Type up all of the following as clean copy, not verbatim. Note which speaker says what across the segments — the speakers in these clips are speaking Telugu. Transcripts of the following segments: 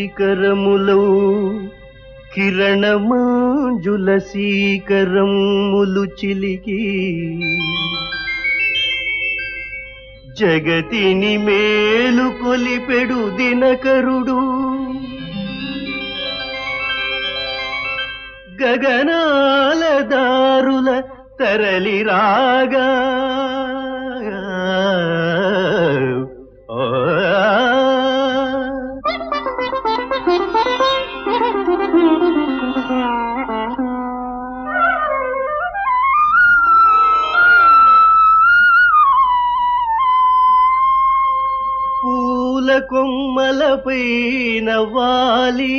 Speaker 1: శిఖరములో కిరణమంజుల శీకరములు చిలికి జగతిని మేలు కొలిపెడు దినకరుడు గగనాల దారుల తరలి రాగా పూల కొమ్మలపైన వాలి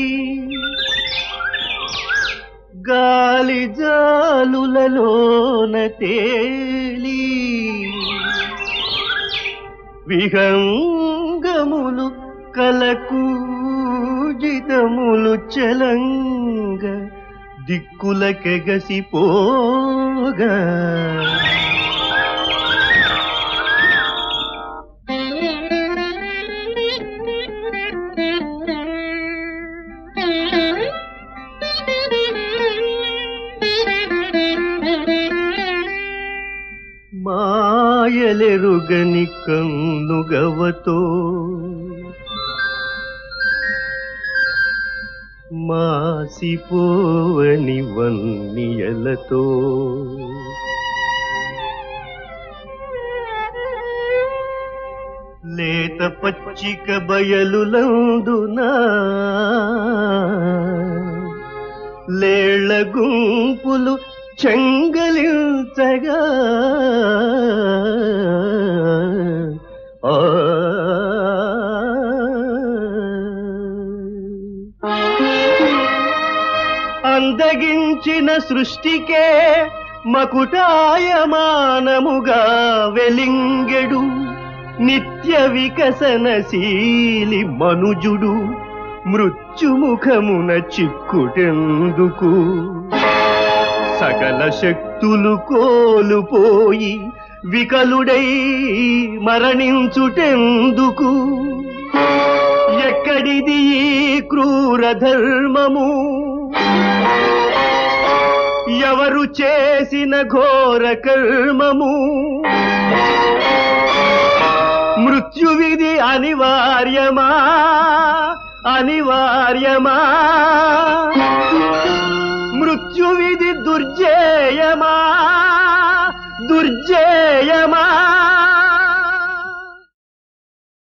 Speaker 1: గాలి జాలులలోన తేలి విహంగములు కలకూజితములు చలంగ దిక్కులకెగసిపోగా మాయలెరుగని కన్నుగవతో మాసిపోవని వన్నియలతో లేత పచ్చిక బయలులందునా లేళ్ల గుంపులు చెంగలించగా అందగించిన సృష్టికే మకుటాయమానముగా వెలింగెడు నిత్య వికసనశీలి మనుజుడు మృత్యుముఖమున చిక్కుటెందుకు సకల శక్తులు కోలుపోయి వికలుడై మరణించుటెందుకు ఎక్కడిది ఈ క్రూర ధర్మము ఎవరు చేసిన ఘోర కర్మము మృత్యువిధి అనివార్యమా అనివార్యమా మృత్యువిధి దుర్జేయమా దుర్జేయమా